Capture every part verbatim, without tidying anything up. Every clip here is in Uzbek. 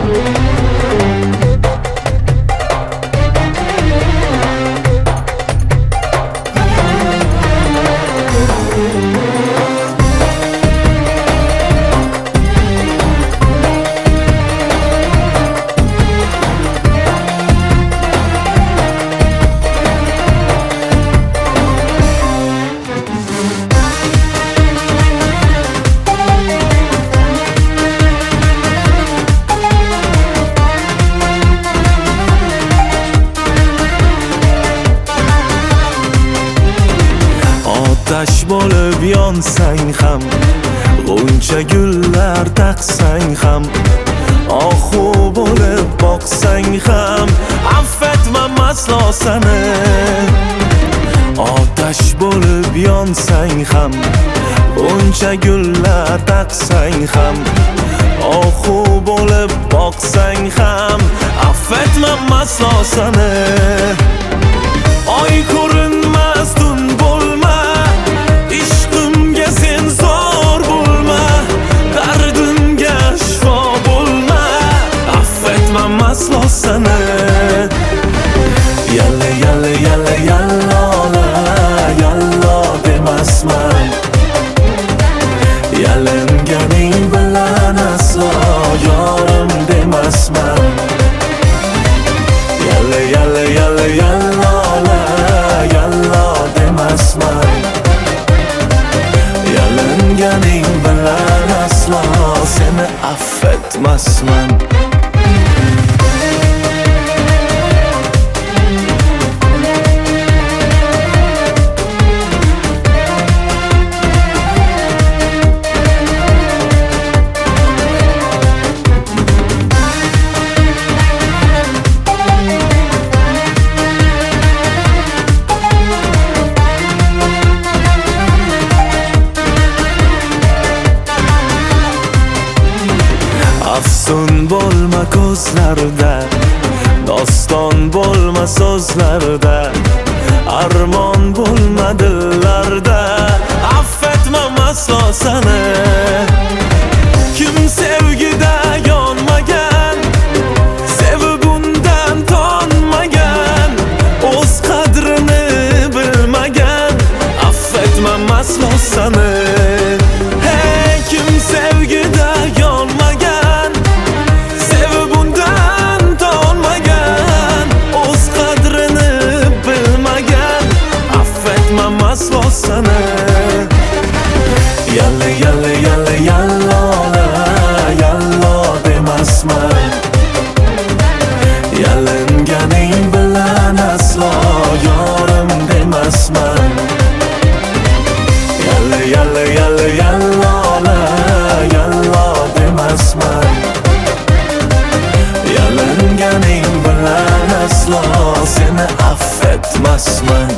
Otash bo'lib yonsang ham, g'uncha gullar taqsang ham, ohu bo'lib boqsang ham, affetmam aslo seni. Otash bo'lib yonsang ham, g'uncha gullar taqsang ham, ohu bo'lib boqsang ham, affetmam aslo seni. Oy ko'rinmas tun bo'lma, ishqimga sen zor bo'lma, dardimga shifo bo'lma, affetmam aslo seni. Yalla yalla yalla yallola, yallo demasman, yalinganing bilan aslo yorim demasman. Yalla yalla yalla yallola, yallo demasman, yalinganing bilan aslo seni affetmasman. Afsun bo'lma ko'zlarda, doston bo'lma so'zlarda, armon bo'lma dillarda, affetmam aslo seni. Kim sevgida yonmagan, sevib undan tonmagan, o'z qadrini bilmagan, affetmam aslo seni. Hey, kim sevgida yonmagan, sevib undan tonmagan, o'z qadrini bilmagan, affetmam aslo seni. Yalla yalla yalla yallola, yallo demasman, yalinganing bilan aslo yorim demasman. Yalla yalla yalla yallola, yallo demasman, yalinganing bilan aslo seni affetmasman.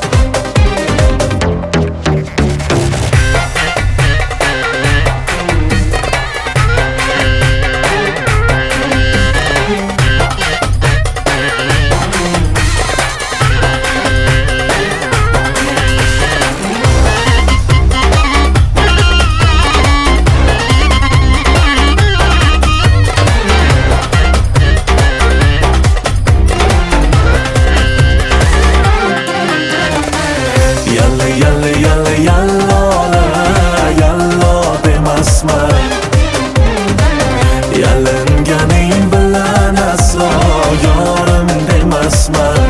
Yalinganing bilan aslo yorim demasman.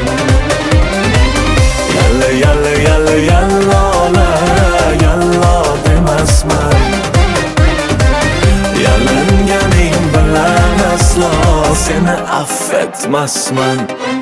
Yalla yalla yalla yallola, yallo demasman, yalinganing bilan aslo seni affetmasman.